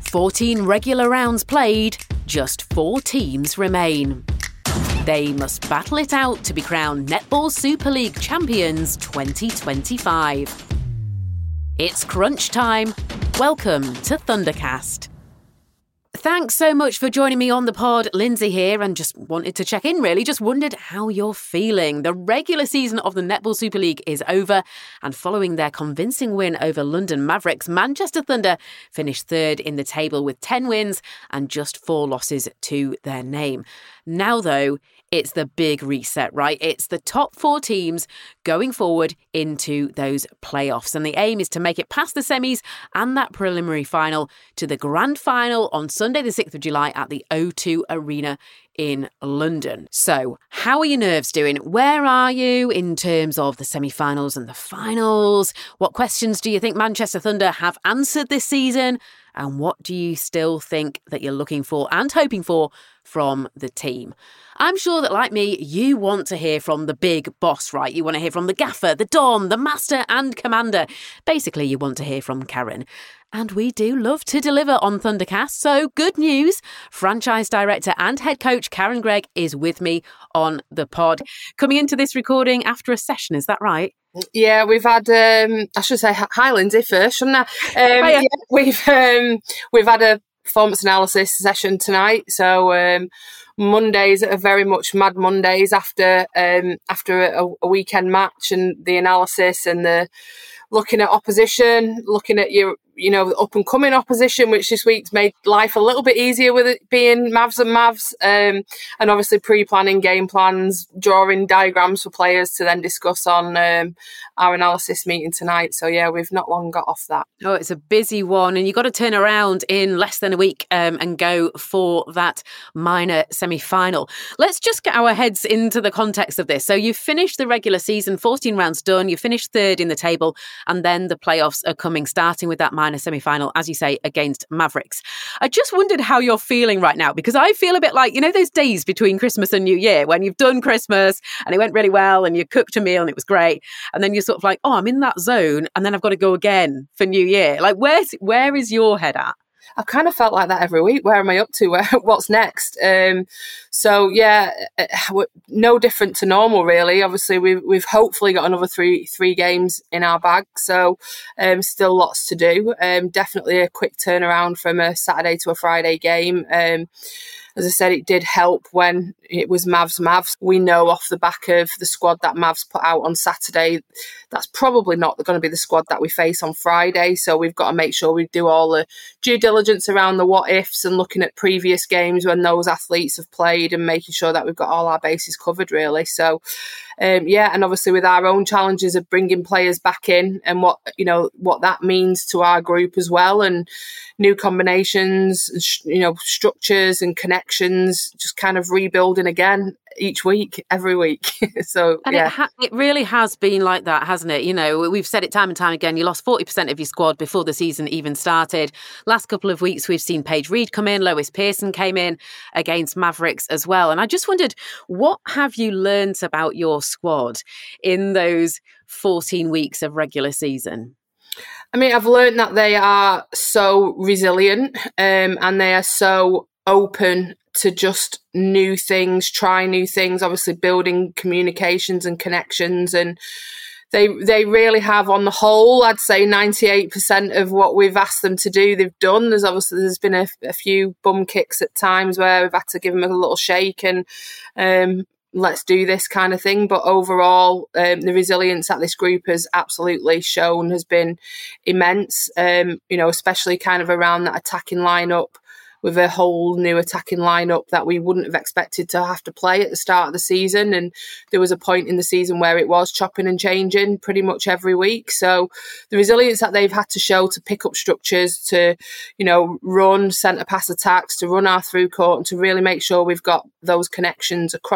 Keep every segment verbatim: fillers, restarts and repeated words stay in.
fourteen regular rounds played, just four teams remain. They must battle it out to be crowned Netball Super League champions twenty twenty-five. It's crunch time. Welcome to Thundercast. Thanks so much for joining me on the pod. Lindsay here, and just wanted to check in really. Just wondered how you're feeling. The regular season of the Netball Super League is over, and following their convincing win over London Mavericks, Manchester Thunder finished third in the table with ten wins and just four losses to their name. Now though, it's the big reset, right? It's the top four teams going forward into those playoffs. And the aim is to make it past the semis and that preliminary final to the grand final on Sunday, the sixth of July at the O two Arena in London. So how are your nerves doing? Where are you in terms of the semi-finals and the finals? What questions do you think Manchester Thunder have answered this season? And what do you still think that you're looking for and hoping for from the team? I'm sure that, like me, you want to hear from the big boss, right? You want to hear from the gaffer, the Dom, the master and commander. Basically, you want to hear from Karen. And we do love to deliver on Thundercast. So good news. Franchise director and head coach Karen Gregg is with me on the pod. Coming into this recording after a session, is that right? Yeah, we've had, um, I should say hi Lindsay first, shouldn't I? Um, yeah, we've, um, we've had a performance analysis session tonight. So um, Mondays are very much Mad Mondays after um, after a, a weekend match, and the analysis and the looking at opposition, looking at your, you know, up and coming opposition, which this week's made life a little bit easier with it being Mavs and Mavs, um, and obviously pre-planning game plans, drawing diagrams for players to then discuss on um, our analysis meeting tonight. So yeah, we've not long got off that. Oh, it's a busy one, and you've got to turn around in less than a week um, and go for that minor semi-final. Let's just get our heads into the context of this. So you've finished the regular season, fourteen rounds done, you finished third in the table, and then the playoffs are coming, starting with that minor semi-final, as you say, against Mavericks. I just wondered how you're feeling right now, because I feel a bit like, you know, those days between Christmas and New Year when you've done Christmas and it went really well and you cooked a meal and it was great, and then you're sort of like, oh, I'm in that zone, and then I've got to go again for New Year. Like, where's where is your head at? I've kind of felt like that every week. Where am I up to? Where, what's next? Um, so yeah, no different to normal, really. Obviously, we've we've hopefully got another three three games in our bag. So um, still lots to do. Um, definitely a quick turnaround from a Saturday to a Friday game. Um, As I said, it did help when it was Mavs Mavs. We know off the back of the squad that Mavs put out on Saturday, that's probably not going to be the squad that we face on Friday. So we've got to make sure we do all the due diligence around the what ifs and looking at previous games when those athletes have played and making sure that we've got all our bases covered, really. So um, yeah, and obviously with our own challenges of bringing players back in and what, you know, what that means to our group as well, and new combinations, you know, structures and connections, just kind of rebuilding again each week, every week. So, and yeah. It, ha- it really has been like that, hasn't it? You know, we've said it time and time again, you lost forty percent of your squad before the season even started. Last couple of weeks, we've seen Paige Reed come in, Lois Pearson came in against Mavericks as well. And I just wondered, what have you learnt about your squad in those fourteen weeks of regular season? I mean, I've learned that they are so resilient um, and they are so open to just new things, try new things, obviously building communications and connections. And they they really have, on the whole, I'd say ninety-eight percent of what we've asked them to do, they've done. There's obviously, there's been a, a few bum kicks at times where we've had to give them a little shake and um, let's do this kind of thing. But overall, um, the resilience that this group has absolutely shown has been immense, um, you know, especially kind of around that attacking lineup, with a whole new attacking lineup that we wouldn't have expected to have to play at the start of the season. And there was a point in the season where it was chopping and changing pretty much every week. So the resilience that they've had to show to pick up structures, to, you know, run centre pass attacks, to run our through court, and to really make sure we've got those connections across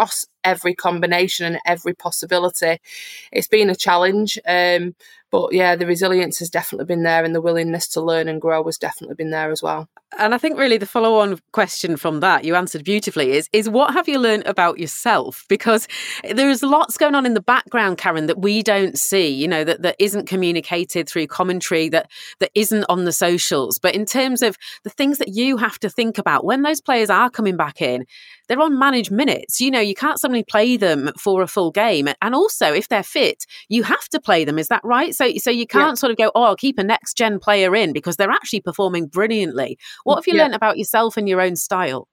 every combination and every possibility. It's been a challenge. Um, but yeah, the resilience has definitely been there, and the willingness to learn and grow has definitely been there as well. And I think really the follow-on question from that, you answered beautifully, is, is what have you learned about yourself? Because there's lots going on in the background, Karen, that we don't see, you know, that, that isn't communicated through commentary, that, that isn't on the socials. But in terms of the things that you have to think about when those players are coming back in, they're on managed minutes. You know, you can't suddenly play them for a full game. And also, if they're fit, you have to play them. Is that right? So, so you can't yeah. sort of go, oh, I'll keep a next-gen player in because they're actually performing brilliantly. What have you yeah. learned about yourself and your own style?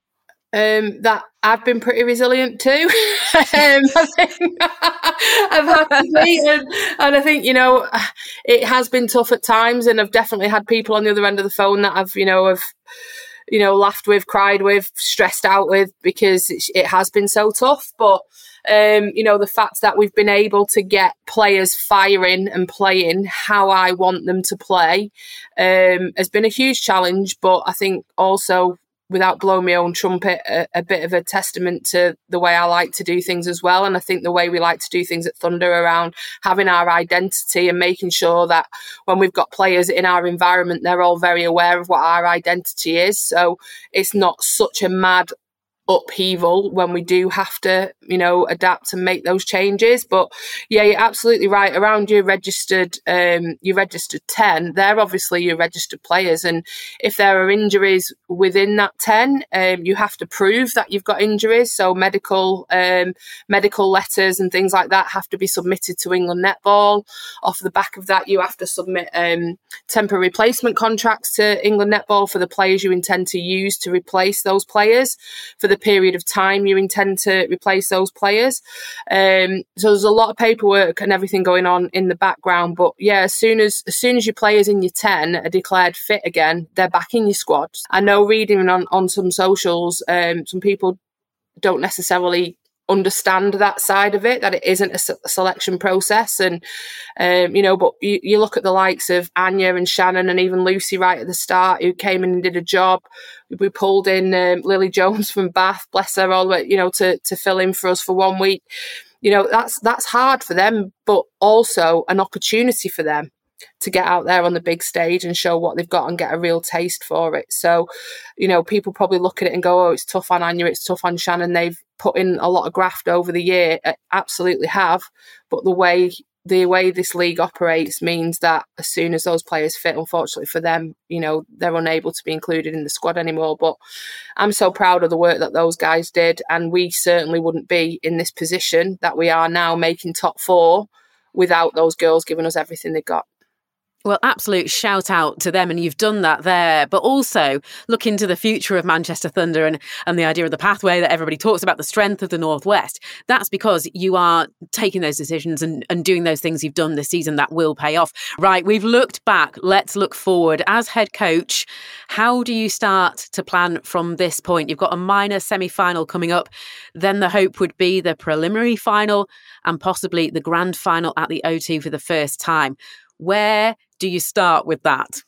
Um, that I've been pretty resilient too. um, I think I've had to be, and, and I think, you know, it has been tough at times, and I've definitely had people on the other end of the phone that I've, you know, have, you know, laughed with, cried with, stressed out with, because it, it has been so tough. But Um, you know, the fact that we've been able to get players firing and playing how I want them to play um, has been a huge challenge. But I think also, without blowing my own trumpet, a, a bit of a testament to the way I like to do things as well. And I think the way we like to do things at Thunder around having our identity and making sure that when we've got players in our environment, they're all very aware of what our identity is. So it's not such a mad upheaval when we do have to, you know, adapt and make those changes. But yeah, you're absolutely right. Around your registered, um, your registered ten, they're obviously your registered players, and if there are injuries within that ten, um, you have to prove that you've got injuries. So medical, um, medical letters and things like that have to be submitted to England Netball. Off the back of that, you have to submit um, temporary replacement contracts to England Netball for the players you intend to use to replace those players for the period of time you intend to replace those players. Um, so there's a lot of paperwork and everything going on in the background. But yeah, as soon as as soon as your players in your ten are declared fit again, they're back in your squad. I know reading on, on some socials, um, some people don't necessarily understand that side of it, that it isn't a selection process. And, um, you know, but you, you look at the likes of Anya and Shannon and even Lucy right at the start, who came in and did a job. We pulled in um, Lily Jones from Bath, bless her, all the way, you know, to, to fill in for us for one week. You know, that's, that's hard for them, but also an opportunity for them to get out there on the big stage and show what they've got and get a real taste for it. So, you know, people probably look at it and go, oh, it's tough on Anya, it's tough on Shannon. They've put in a lot of graft over the year. Absolutely have. But the way the way this league operates means that as soon as those players fit, unfortunately for them, you know, they're unable to be included in the squad anymore. But I'm so proud of the work that those guys did. And we certainly wouldn't be in this position that we are now, making top four, without those girls giving us everything they got. Well, absolute shout out to them, and you've done that there. But also look into the future of Manchester Thunder and, and the idea of the pathway that everybody talks about, the strength of the Northwest. That's because you are taking those decisions and, and doing those things you've done this season that will pay off. Right, we've looked back. Let's look forward. As head coach, how do you start to plan from this point? You've got a minor semi-final coming up. Then the hope would be the preliminary final and possibly the grand final at the O two for the first time. Where do you start with that?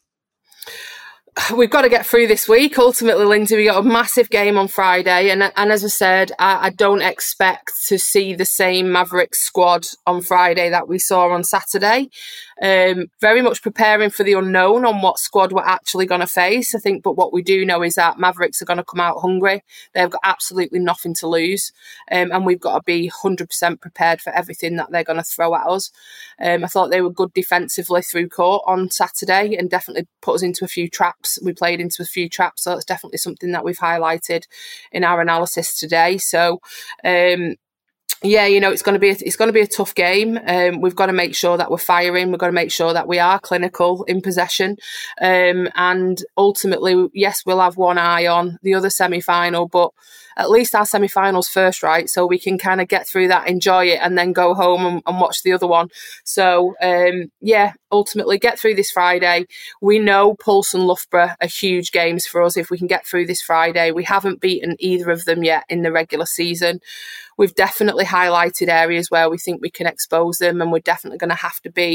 We've got to get through this week. Ultimately, Lindsay, we got a massive game on Friday. And, and as I said, I, I don't expect to see the same Mavericks squad on Friday that we saw on Saturday. Um, very much preparing for the unknown on what squad we're actually going to face, I think. But what we do know is that Mavericks are going to come out hungry. They've got absolutely nothing to lose. Um, and we've got to be one hundred percent prepared for everything that they're going to throw at us. Um, I thought they were good defensively through court on Saturday and definitely put us into a few traps. We played into a few traps. So it's definitely something that we've highlighted in our analysis today. So, um, yeah, you know, it's going to be a, it's going to be a tough game. Um, we've got to make sure that we're firing. We've got to make sure that we are clinical in possession. Um, and ultimately, yes, we'll have one eye on the other semi-final, but at least our semi-final's first, right? So we can kind of get through that, enjoy it, and then go home and, and watch the other one. So, um, yeah, ultimately get through this Friday. We know Pulse and Loughborough are huge games for us if we can get through this Friday. We haven't beaten either of them yet in the regular season. We've definitely highlighted areas where we think we can expose them, and we're definitely going to have to be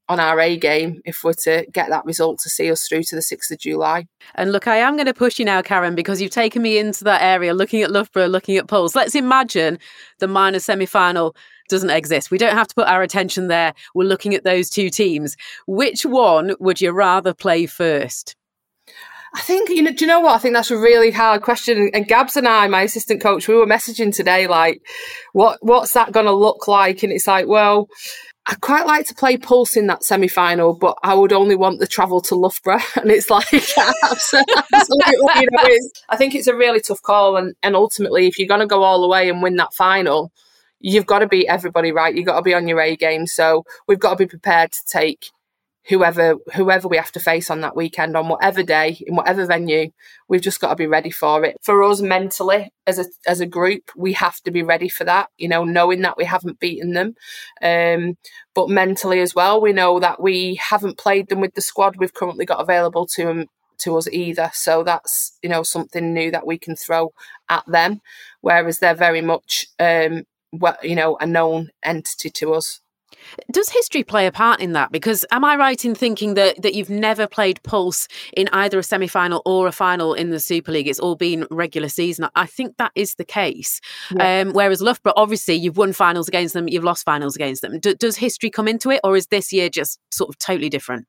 on our A game if we're to get that result to see us through to the sixth of July. And look, I am going to push you now, Karen, because you've taken me into that area, looking at Loughborough, looking at Pulse. Let's imagine the minor semi-final doesn't exist. We don't have to put our attention there. We're looking at those two teams. Which one would you rather play first? I think, you know, do you know what? I think that's a really hard question. And Gabs and I, my assistant coach, we were messaging today, like, what what's that going to look like? And it's like, well, I'd quite like to play Pulse in that semi-final, but I would only want the travel to Loughborough. And it's like, absolutely, you know, it's, I think it's a really tough call. And, and ultimately, if you're going to go all the way and win that final, you've got to beat everybody, right? You've got to be on your A game. So we've got to be prepared to take whoever whoever we have to face on that weekend, on whatever day, in whatever venue. We've just got to be ready for it. For us mentally, as a as a group, we have to be ready for that, you know, knowing that we haven't beaten them. Um, but mentally as well, we know that we haven't played them with the squad we've currently got available to them, to us either. So that's, you know, something new that we can throw at them, whereas they're very much, um, well, you know, a known entity to us. Does history play a part in that? Because am I right in thinking that, that you've never played Pulse in either a semi-final or a final in the Super League? It's all been regular season. I think that is the case. Yeah. Um, whereas Loughborough, obviously, you've won finals against them, you've lost finals against them. D- does history come into it, or is this year just sort of totally different?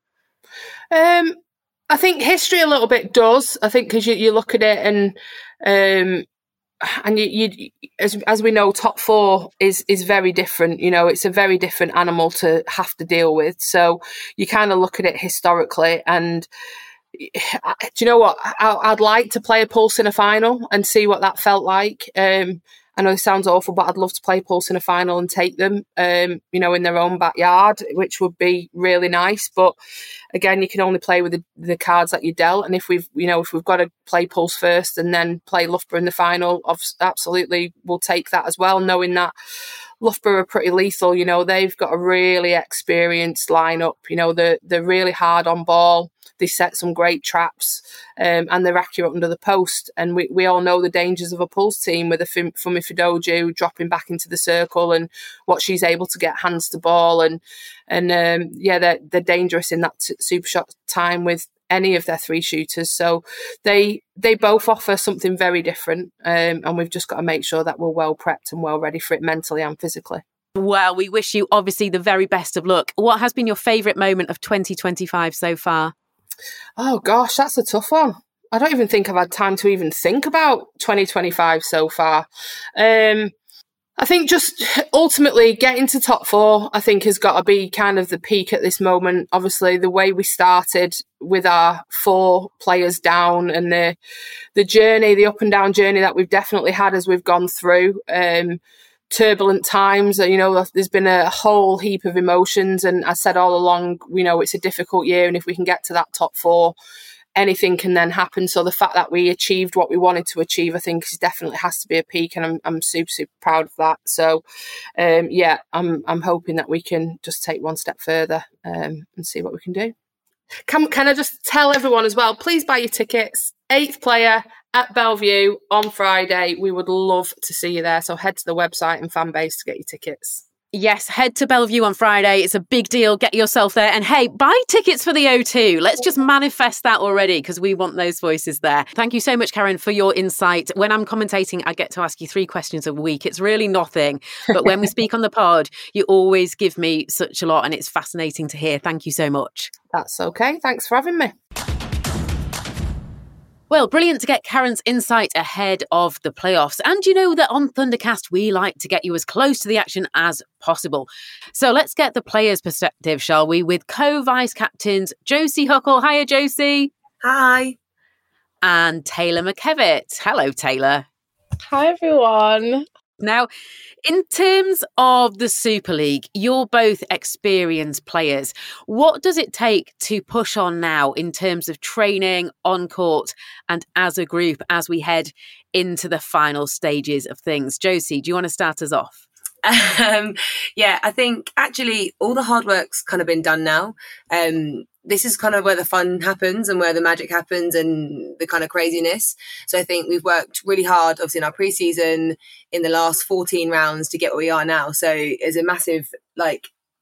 Um, I think history a little bit does. I think because you, you look at it and... Um, And you, you, as as we know, top four is is very different. You know, it's a very different animal to have to deal with. So you kind of look at it historically, and do you know what? I, I'd like to play a Pulse in a final and see what that felt like. Um, I know it sounds awful, but I'd love to play Pulse in a final and take them, um, you know, in their own backyard, which would be really nice. But again, you can only play with the, the cards that you dealt. And if we've, you know, if we've got to play Pulse first and then play Loughborough in the final, absolutely, we'll take that as well, knowing that Loughborough are pretty lethal. You know, they've got a really experienced lineup. You know, they're, they're really hard on ball. They set some great traps, um, and they're accurate under the post. And we, we all know the dangers of a Pulse team with a Fumi Fidoju dropping back into the circle and what she's able to get hands to ball. And, and um, yeah, they're, they're dangerous in that t- super shot time with any of their three shooters. So they they both offer something very different. Um, and we've just got to make sure that we're well prepped and well ready for it mentally and physically. Well, we wish you obviously the very best of luck. What has been your favourite moment of twenty twenty-five so far? Oh gosh, that's a tough one. I don't even think I've had time to even think about twenty twenty-five so far. Um, I think just ultimately getting to top four, I think, has got to be kind of the peak at this moment. Obviously, the way we started with our four players down and the the journey, the up and down journey that we've definitely had as we've gone through. Um, turbulent times, you know, there's been a whole heap of emotions, and I said all along, you know, it's a difficult year, and if we can get to that top four, anything can then happen. So the fact that we achieved what we wanted to achieve, I think, is definitely has to be a peak, and I'm I'm super super proud of that. So um yeah, I'm I'm hoping that we can just take one step further um and see what we can do. Can can I just tell everyone as well, please buy your tickets. Eighth player at Bellevue on Friday. We would love to see you there. So head to the website and fan base to get your tickets. Yes, head to Bellevue on Friday. It's a big deal. Get yourself there. And hey, buy tickets for the O two. Let's just manifest that already, because we want those voices there. Thank you so much, Karen, for your insight. When I'm commentating, I get to ask you three questions a week. It's really nothing. But when we speak on the pod, you always give me such a lot, and it's fascinating to hear. Thank you so much. That's okay. Thanks for having me. Well, brilliant to get Karen's insight ahead of the playoffs. And you know that on Thundercast, we like to get you as close to the action as possible. So let's get the players' perspective, shall we, with co-vice captains Josie Huckle. Hiya, Josie. Hi. And Taylor McKevitt. Hello, Taylor. Hi, everyone. Now, in terms of the Super League, you're both experienced players. What does it take to push on now in terms of training, on court, and as a group as we head into the final stages of things? Josie, do you want to start us off? Um, yeah, I think actually all the hard work's kind of been done now. Um, this is kind of where the fun happens and where the magic happens and the kind of craziness. So I think we've worked really hard, obviously in our pre-season, in the last fourteen rounds to get where we are now. So it's a massive, like,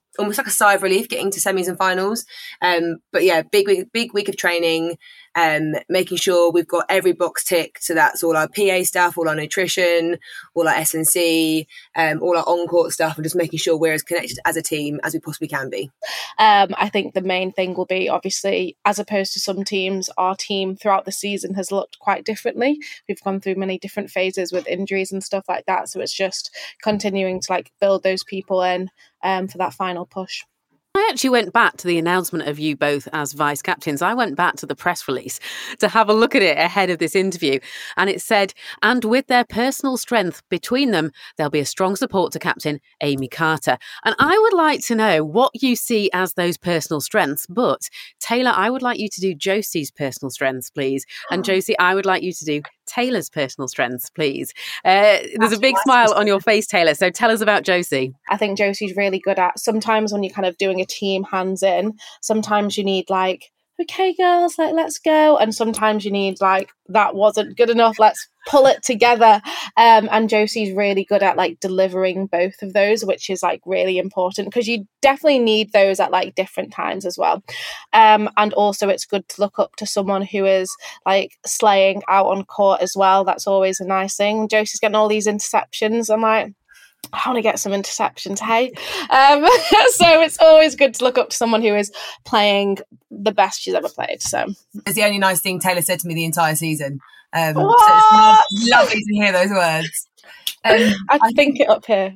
almost like a sigh of relief getting to semis and finals. Um, but yeah, big week, big week of training, um, making sure we've got every box ticked. So that's all our P A stuff, all our nutrition, all our S and C, um, all our on-court stuff, and just making sure we're as connected as a team as we possibly can be. Um, I think the main thing will be, obviously, as opposed to some teams, our team throughout the season has looked quite differently. We've gone through many different phases with injuries and stuff like that. So it's just continuing to like build those people in um, for that final push. I actually went back to the announcement of you both as vice captains. I went back to the press release to have a look at it ahead of this interview. And it said, and with their personal strength between them, there'll be a strong support to Captain Amy Carter. And I would like to know what you see as those personal strengths. But Taylor, I would like you to do Josie's personal strengths, please. And Josie, I would like you to do Taylor's personal strengths, please. Uh, there's a big smile on your face, Taylor. So tell us about Josie. I think Josie's really good at, sometimes when you're kind of doing a team hands in, sometimes you need like, okay, girls, like, let's go. And sometimes you need like, that wasn't good enough, let's pull it together. Um, and Josie's really good at like delivering both of those, which is like really important because you definitely need those at like different times as well. Um, and also it's good to look up to someone who is like slaying out on court as well. That's always a nice thing. Josie's getting all these interceptions. I'm like, I want to get some interceptions, hey? Um, so it's always good to look up to someone who is playing the best she's ever played. So it's the only nice thing Taylor said to me the entire season. Um, so what? It's lovely to hear those words. Um, I, I think it up here.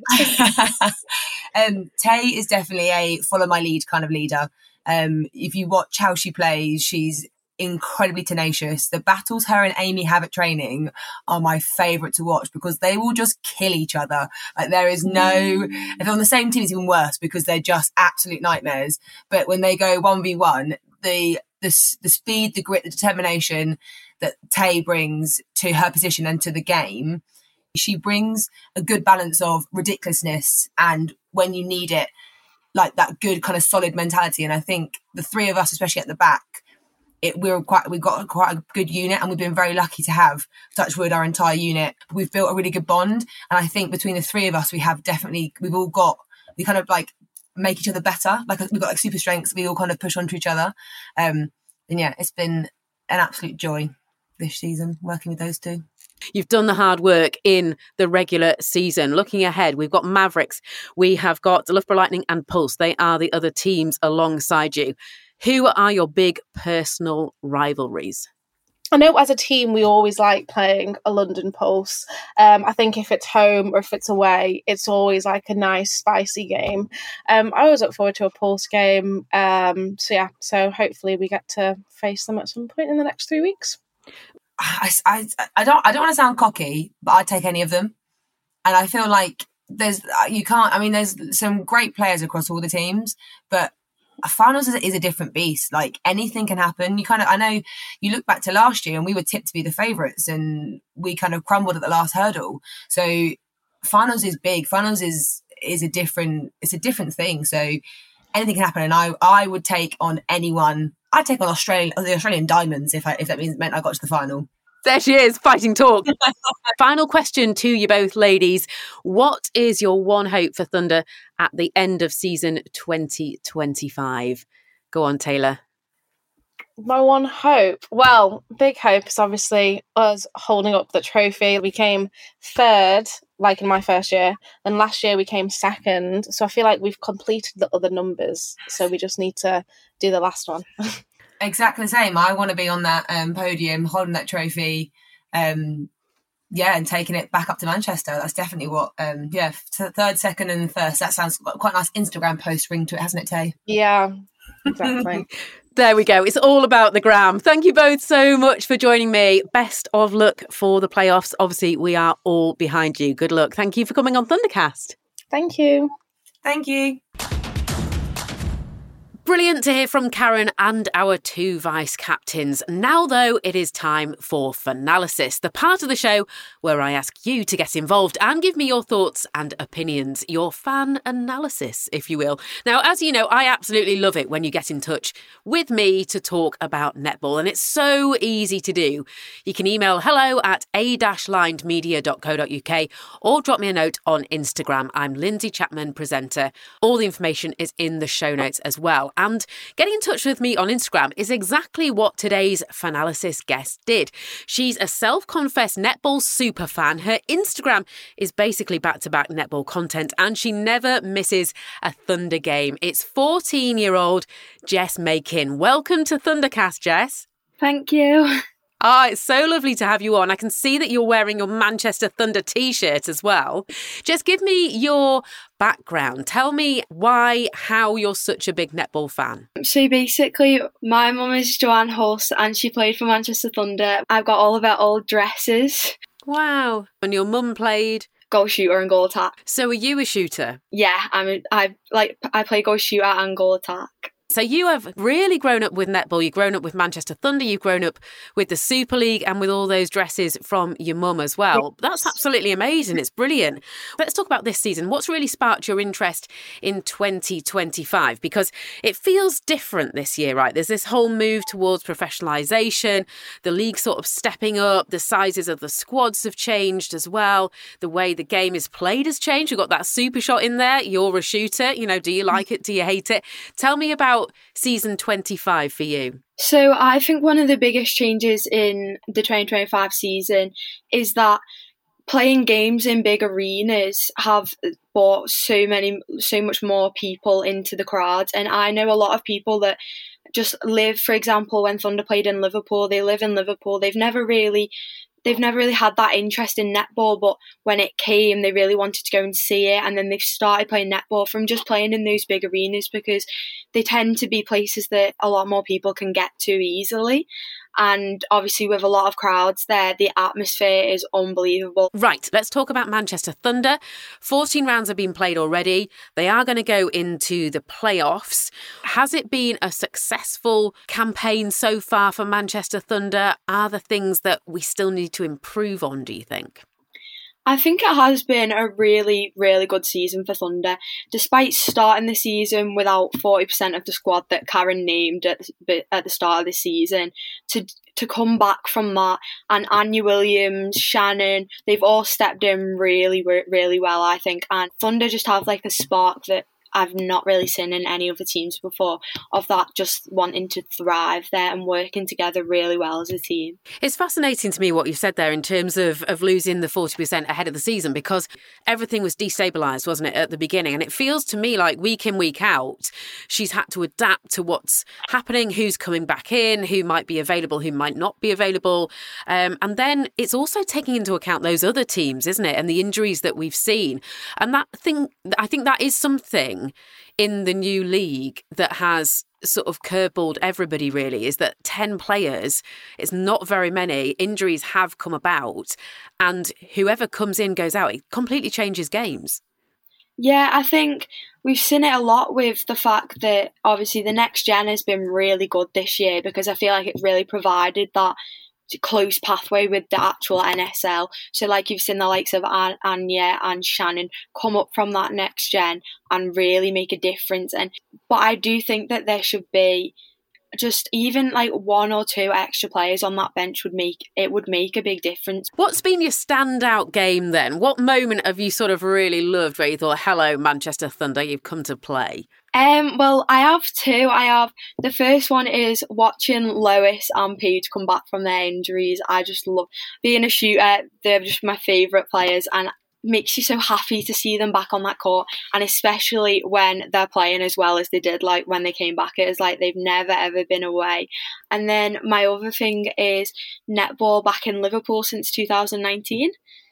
um, Tay is definitely a follow my lead kind of leader. Um, if you watch how she plays, she's incredibly tenacious. The battles her and Amy have at training are my favourite to watch because they will just kill each other. Like there is no, if they're on the same team, it's even worse because they're just absolute nightmares. But when they go one v one, the the the speed, the grit, the determination that Tay brings to her position and to the game, she brings a good balance of ridiculousness and when you need it, like that good kind of solid mentality. And I think the three of us, especially at the back, It, we're quite, we've got quite a good unit and we've been very lucky to have, touch wood, our entire unit. We've built a really good bond. And I think between the three of us, we have definitely, we've all got, we kind of like make each other better. Like we've got like super strengths. We all kind of push onto each other. Um, and yeah, it's been an absolute joy this season working with those two. You've done the hard work in the regular season. Looking ahead, we've got Mavericks, we have got Loughborough Lightning and Pulse. They are the other teams alongside you. Who are your big personal rivalries? I know as a team, we always like playing a London Pulse. Um, I think if it's home or if it's away, it's always like a nice, spicy game. Um, I always look forward to a Pulse game. Um, so yeah, so hopefully we get to face them at some point in the next three weeks. I, I, I don't I don't want to sound cocky, but I'd take any of them. And I feel like there's you can't. I mean, there's some great players across all the teams, but finals is a, is a different beast. Like anything can happen. You kind of, I know you look back to last year and we were tipped to be the favourites and we kind of crumbled at the last hurdle. So finals is big. Finals is, is a different, it's a different thing. So anything can happen. And I, I would take on anyone. I'd take on Australia, the Australian Diamonds if I, if that means meant I got to the final. There she is, fighting talk. Final question to you both, ladies. What is your one hope for Thunder at the end of season twenty twenty-five? Go on, Taylor. My one hope? Well, big hope is obviously us holding up the trophy. We came third, like in my first year, and last year we came second. So I feel like we've completed the other numbers. So we just need to do the last one. Exactly the same. I want to be on that um, podium, holding that trophy, um, yeah, and taking it back up to Manchester. That's definitely what, um, yeah, third, second, and first. That sounds quite a nice Instagram post ring to it, hasn't it, Tay? Yeah, exactly. There we go. It's all about the gram. Thank you both so much for joining me. Best of luck for the playoffs. Obviously, we are all behind you. Good luck. Thank you for coming on Thundercast. Thank you. Thank you. Brilliant to hear from Karen and our two vice-captains. Now, though, it is time for Fanalysis, the part of the show where I ask you to get involved and give me your thoughts and opinions, your fan analysis, if you will. Now, as you know, I absolutely love it when you get in touch with me to talk about netball, and it's so easy to do. You can email hello at a dash lined media dot co dot uk or drop me a note on Instagram. I'm Lindsay Chapman, presenter. All the information is in the show notes as well. And getting in touch with me on Instagram is exactly what today's Fanalysis guest did. She's a self-confessed netball superfan. Her Instagram is basically back-to-back netball content, and she never misses a Thunder game. It's fourteen-year-old Jess Makin. Welcome to Thundercast, Jess. Thank you. Ah, it's so lovely to have you on. I can see that you're wearing your Manchester Thunder t-shirt as well. Just give me your background. Tell me why, how you're such a big netball fan. So basically, my mum is Joanne Huss and she played for Manchester Thunder. I've got all of her old dresses. Wow. And your mum played? Goal shooter and goal attack. So are you a shooter? Yeah, I'm a, I like I play goal shooter and goal attack. So you have really grown up with netball. You've grown up with Manchester Thunder. You've grown up with the Super League and with all those dresses from your mum as well. Yes. That's absolutely amazing. It's brilliant. Let's talk about this season. What's really sparked your interest in twenty twenty-five? Because it feels different this year, right? There's this whole move towards professionalisation, the league sort of stepping up, the sizes of the squads have changed as well. The way the game is played has changed. We've got that super shot in there. You're a shooter. You know, do you like it? Do you hate it? Tell me about season twenty-five for you. So I think one of the biggest changes in the twenty twenty-five season is that playing games in big arenas have brought so many, so much more people into the crowds. And I know a lot of people that just live, for example, when Thunder played in Liverpool, they live in Liverpool. They've never really They've never really had that interest in netball, but when it came, they really wanted to go and see it. And then they've started playing netball from just playing in those big arenas because they tend to be places that a lot more people can get to easily. And obviously with a lot of crowds there, the atmosphere is unbelievable. Right, let's talk about Manchester Thunder. fourteen rounds have been played already. They are going to go into the playoffs. Has it been a successful campaign so far for Manchester Thunder? Are there things that we still need to improve on, do you think? I think it has been a really, really good season for Thunder. Despite starting the season without forty percent of the squad that Karen named at, at the start of the season, to to come back from that, and Anya Williams, Shannon, they've all stepped in really, really well, I think. And Thunder just have like a spark that I've not really seen in any other teams before, of that just wanting to thrive there and working together really well as a team. It's fascinating to me what you've said there in terms of, of losing the forty percent ahead of the season, because everything was destabilised, wasn't it, at the beginning? And it feels to me like week in, week out, she's had to adapt to what's happening, who's coming back in, who might be available, who might not be available. Um, and then it's also taking into account those other teams, isn't it? And the injuries that we've seen. And that thing, I think that is something in the new league that has sort of curveballed everybody, really, is that ten players, it's not very many. Injuries have come about, and whoever comes in goes out. It completely changes games. Yeah, I think we've seen it a lot with the fact that obviously the next gen has been really good this year, because I feel like it's really provided that close pathway with the actual N S L. So like you've seen the likes of An- Anya and Shannon come up from that next gen and really make a difference. And but I do think that there should be just even like one or two extra players on that bench would make it would make a big difference. What's been your standout game then? What moment have you sort of really loved where you thought, hello, Manchester Thunder, you've come to play? Um, well, I have two. I have the first one is watching Lois and Paige come back from their injuries. I just love being a shooter. They're just my favourite players, and makes you so happy to see them back on that court, and especially when they're playing as well as they did like when they came back. It is like they've never ever been away. And then my other thing is netball back in Liverpool since two thousand nineteen.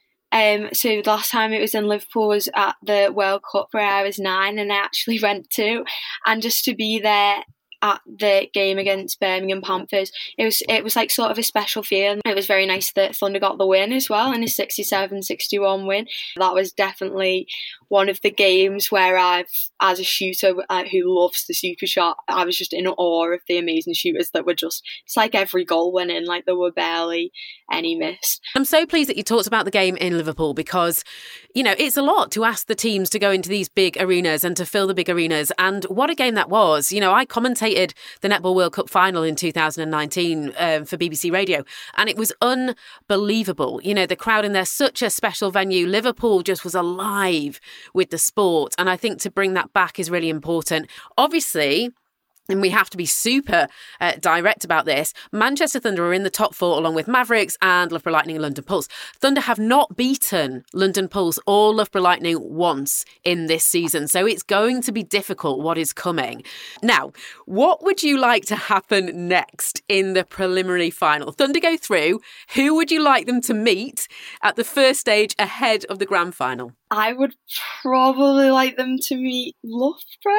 Um, so the last time it was in Liverpool was at the World Cup where I was nine and I actually went to, and just to be there at the game against Birmingham Panthers, it was it was like sort of a special feeling. It was very nice that Thunder got the win as well, in a sixty-seven sixty-one win. That was definitely one of the games where I've, as a shooter uh, who loves the super shot, I was just in awe of the amazing shooters that were just, it's like every goal went in, like there were barely any missed. I'm so pleased that you talked about the game in Liverpool because, you know, it's a lot to ask the teams to go into these big arenas and to fill the big arenas. And what a game that was. You know, I commentated the Netball World Cup final in two thousand nineteen um, for B B C Radio, and it was unbelievable. You know, the crowd in there, such a special venue. Liverpool just was alive with the sport. And I think to bring that back is really important. Obviously, and we have to be super uh, direct about this, Manchester Thunder are in the top four along with Mavericks and Loughborough Lightning and London Pulse. Thunder have not beaten London Pulse or Loughborough Lightning once in this season. So it's going to be difficult what is coming. Now, what would you like to happen next in the preliminary final? Thunder go through. Who would you like them to meet at the first stage ahead of the grand final? I would probably like them to meet Loughborough.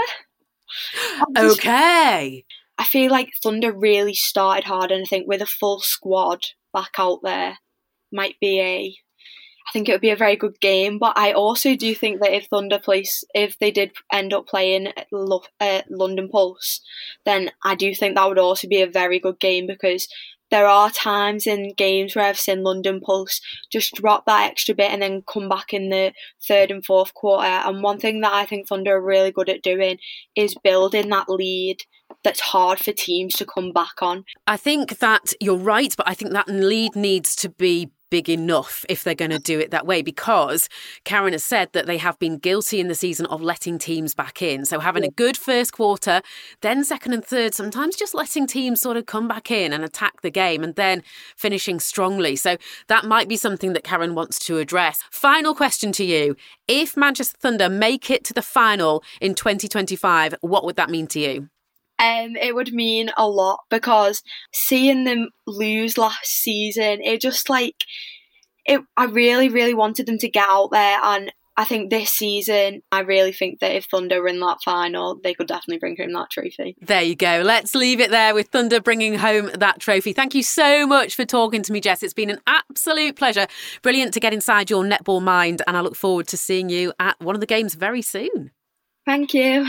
Just, okay. I feel like Thunder really started hard, and I think with a full squad back out there might be a I think it would be a very good game. But I also do think that if Thunder plays, if they did end up playing at Lo- uh, London Pulse, then I do think that would also be a very good game, because there are times in games where I've seen London Pulse just drop that extra bit and then come back in the third and fourth quarter. And one thing that I think Thunder are really good at doing is building that lead that's hard for teams to come back on. I think that you're right, but I think that lead needs to be big enough if they're going to do it that way, because Karen has said that they have been guilty in the season of letting teams back in. So having a good first quarter, then second and third, sometimes just letting teams sort of come back in and attack the game and then finishing strongly. So that might be something that Karen wants to address. Final question to you. If Manchester Thunder make it to the final in twenty twenty-five, what would that mean to you? Um, it would mean a lot, because seeing them lose last season, it just like, it. I really, really wanted them to get out there, and I think this season, I really think that if Thunder win that final, they could definitely bring home that trophy. There you go. Let's leave it there with Thunder bringing home that trophy. Thank you so much for talking to me, Jess. It's been an absolute pleasure. Brilliant to get inside your netball mind, and I look forward to seeing you at one of the games very soon. Thank you.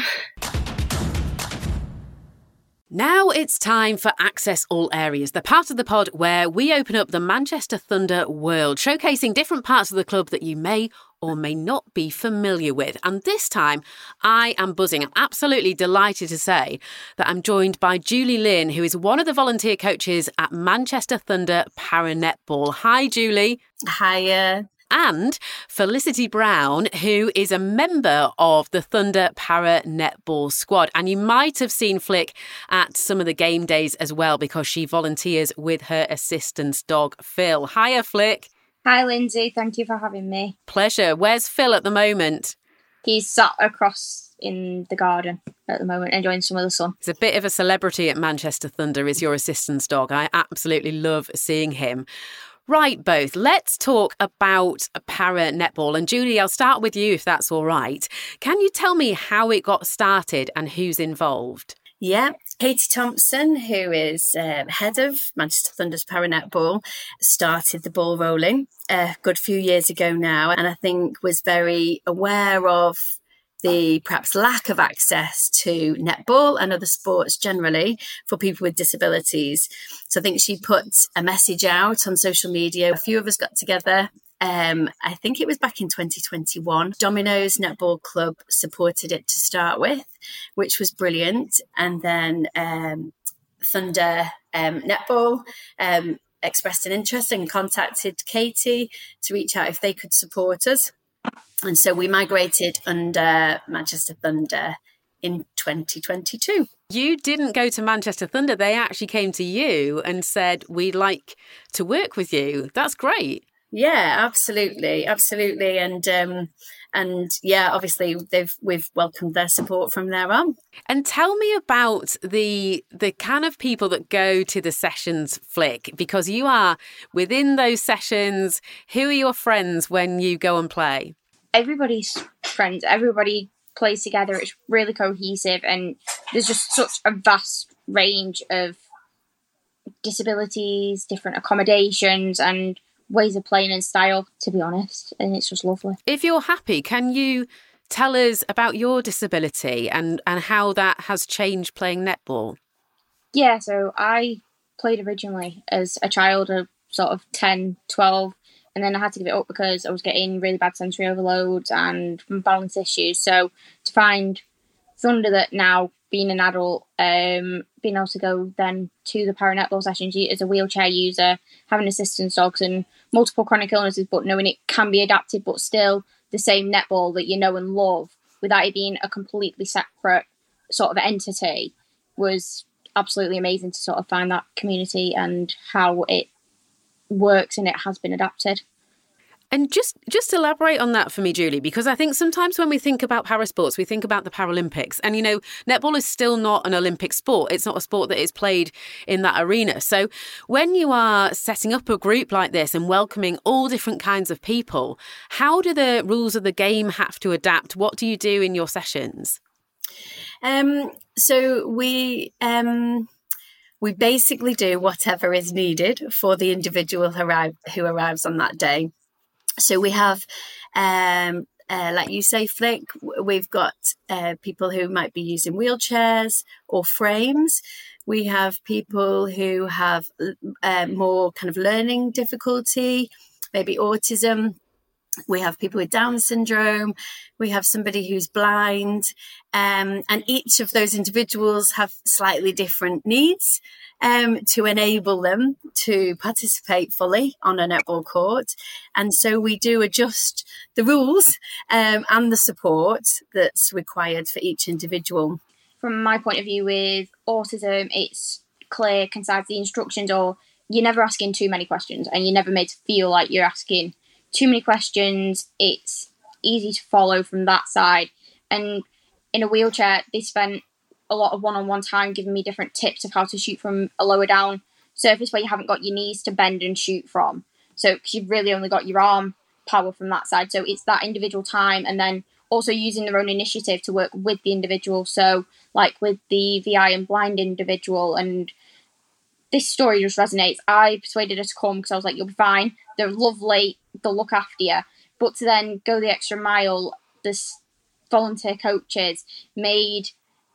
Now it's time for Access All Areas, the part of the pod where we open up the Manchester Thunder world, showcasing different parts of the club that you may or may not be familiar with. And this time, I am buzzing. I'm absolutely delighted to say that I'm joined by Julie Lynn, who is one of the volunteer coaches at Manchester Thunder Para Netball. Hi, Julie. Hiya. And Felicity Brown, who is a member of the Thunder Para Netball squad. And you might have seen Flick at some of the game days as well, because she volunteers with her assistant's dog, Phil. Hiya, Flick. Hi, Lindsay. Thank you for having me. Pleasure. Where's Phil at the moment? He's sat across in the garden at the moment, enjoying some of the sun. He's a bit of a celebrity at Manchester Thunder, is your assistant's dog. I absolutely love seeing him. Right, both. Let's talk about Para Netball. And Julie, I'll start with you if that's all right. Can you tell me how it got started and who's involved? Yeah, Katie Thompson, who is um, head of Manchester Thunder's Para Netball, started the ball rolling a good few years ago now, and I think was very aware of the perhaps lack of access to netball and other sports generally for people with disabilities. So I think she put a message out on social media. A few of us got together. Um, I think it was back in twenty twenty-one. Domino's Netball Club supported it to start with, which was brilliant. And then um, Thunder um, Netball um, expressed an interest and contacted Katie to reach out if they could support us. And so we migrated under Manchester Thunder in twenty twenty-two. You didn't go to Manchester Thunder. They actually came to you and said, we'd like to work with you. That's great. Yeah, absolutely. Absolutely. And um, and yeah, obviously they've we've welcomed their support from there on. And tell me about the the kind of people that go to the sessions, Flick, because you are within those sessions. Who are your friends when you go and play? Everybody's friends. Everybody plays together. It's really cohesive, and there's just such a vast range of disabilities, different accommodations, and ways of playing and style, to be honest, and it's just lovely. If you're happy, can you tell us about your disability and, and how that has changed playing netball? Yeah, so I played originally as a child of sort of ten, twelve, and then I had to give it up because I was getting really bad sensory overload and balance issues. So to find Thunder that now, being an adult, um, being able to go then to the para netball sessions as a wheelchair user, having assistance dogs and multiple chronic illnesses, but knowing it can be adapted, but still the same netball that you know and love without it being a completely separate sort of entity, was absolutely amazing to sort of find that community and how it works and it has been adapted. And just just elaborate on that for me, Julie, because I think sometimes when we think about parasports, we think about the Paralympics. And, you know, netball is still not an Olympic sport. It's not a sport that is played in that arena. So when you are setting up a group like this and welcoming all different kinds of people, how do the rules of the game have to adapt? What do you do in your sessions? Um, so we... Um... We basically do whatever is needed for the individual who, arrive, who arrives on that day. So we have, um, uh, like you say, Flick, we've got uh, people who might be using wheelchairs or frames. We have people who have uh, more kind of learning difficulty, maybe autism. We have people with Down syndrome. We have somebody who's blind. Um, and each of those individuals have slightly different needs um, to enable them to participate fully on a netball court. And so we do adjust the rules um, and the support that's required for each individual. From my point of view with autism, it's clear, concise, the instructions, or you're never asking too many questions and you're never made to feel like you're asking too many questions. It's easy to follow from that side. And in a wheelchair, they spent a lot of one-on-one time giving me different tips of how to shoot from a lower down surface where you haven't got your knees to bend and shoot from. So, because you've really only got your arm power from that side. So it's that individual time, and then also using their own initiative to work with the individual. So like with the V I and blind individual, and this story just resonates. I persuaded her to come because I was like, you'll be fine. They're lovely. They'll look after you. But to then go the extra mile, this volunteer coaches made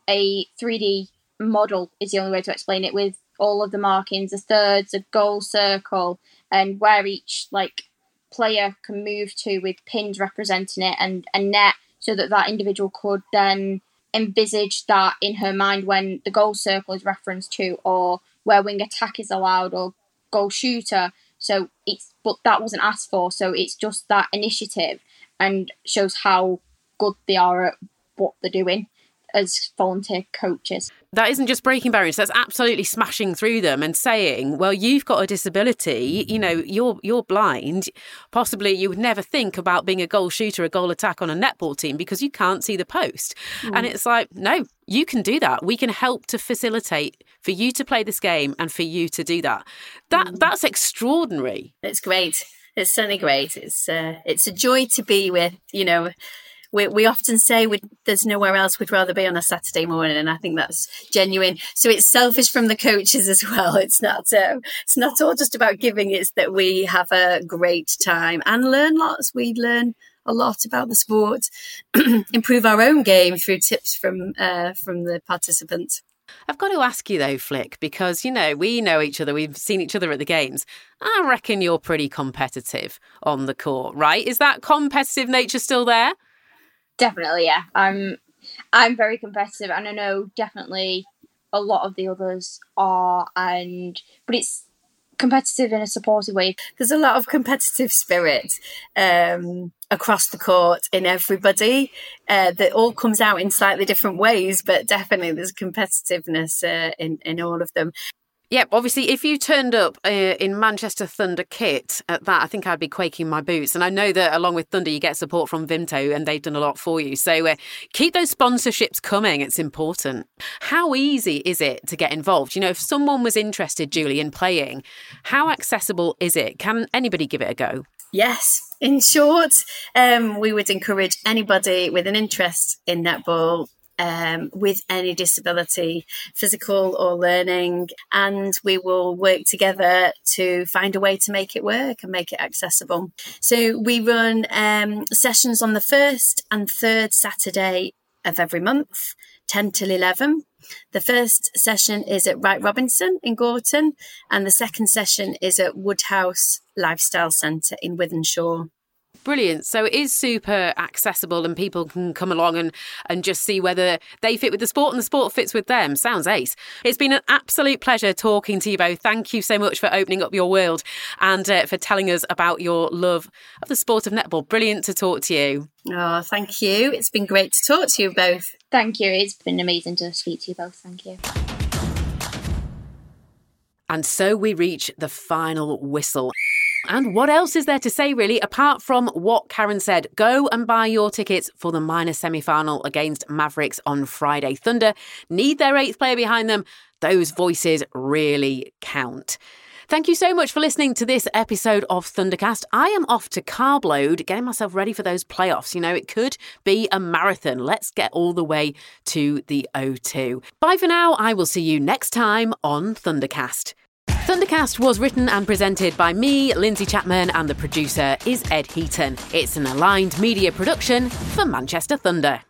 a three D model, is the only way to explain it, with all of the markings, the thirds, a goal circle, and where each like player can move to with pins representing it, and a net, so that that individual could then envisage that in her mind when the goal circle is referenced to, or where wing attack is allowed, or goal shooter. So it's, but that wasn't asked for. So it's just that initiative, and shows how good they are at what they're doing as volunteer coaches. That isn't just breaking barriers, that's absolutely smashing through them and saying, well, you've got a disability, you know, you're you're blind. Possibly you would never think about being a goal shooter, a goal attack on a netball team because you can't see the post. Mm. And it's like, no, you can do that. We can help to facilitate for you to play this game and for you to do that. That mm. That's extraordinary. It's great. It's certainly great. It's uh, it's a joy to be with, you know. We we often say we'd, there's nowhere else we'd rather be on a Saturday morning, and I think that's genuine. So it's selfish from the coaches as well. It's not uh, it's not all just about giving. It's that we have a great time and learn lots. We learn a lot about the sport, improve our own game through tips from uh, from the participants. I've got to ask you though, Flick, because, you know, we know each other. We've seen each other at the games. I reckon you're pretty competitive on the court, right? Is that competitive nature still there? Definitely, yeah. I'm I'm very competitive, and I know definitely a lot of the others are, and but it's competitive in a supportive way. There's a lot of competitive spirit um, across the court in everybody uh, that all comes out in slightly different ways, but definitely there's competitiveness uh, in, in all of them. Yeah, obviously, if you turned up uh, in Manchester Thunder kit at that, I think I'd be quaking my boots. And I know that along with Thunder, you get support from Vimto, and they've done a lot for you. So uh, keep those sponsorships coming. It's important. How easy is it to get involved? You know, if someone was interested, Julie, in playing, how accessible is it? Can anybody give it a go? Yes. In short, um, we would encourage anybody with an interest in netball, um, with any disability, physical or learning, and we will work together to find a way to make it work and make it accessible. So we run um, sessions on the first and third Saturday of every month, ten till eleven. The first session is at Wright Robinson in Gorton, and the second session is at Woodhouse Lifestyle Centre in Wythenshawe. Brilliant. So it is super accessible and people can come along and, and just see whether they fit with the sport and the sport fits with them. Sounds ace. It's been an absolute pleasure talking to you both. Thank you so much for opening up your world and uh, for telling us about your love of the sport of netball. Brilliant to talk to you. Oh, thank you. It's been great to talk to you both. Thank you. It's been amazing to speak to you both. Thank you. And so we reach the final whistle. And what else is there to say, really, apart from what Karen said? Go and buy your tickets for the minor semi-final against Mavericks on Friday. Thunder need their eighth player behind them. Those voices really count. Thank you so much for listening to this episode of Thundercast. I am off to carb load, getting myself ready for those playoffs. You know, it could be a marathon. Let's get all the way to the O two. Bye for now. I will see you next time on Thundercast. Thundercast was written and presented by me, Lindsay Chapman, and the producer is Ed Heaton. It's an Aligned Media production for Manchester Thunder.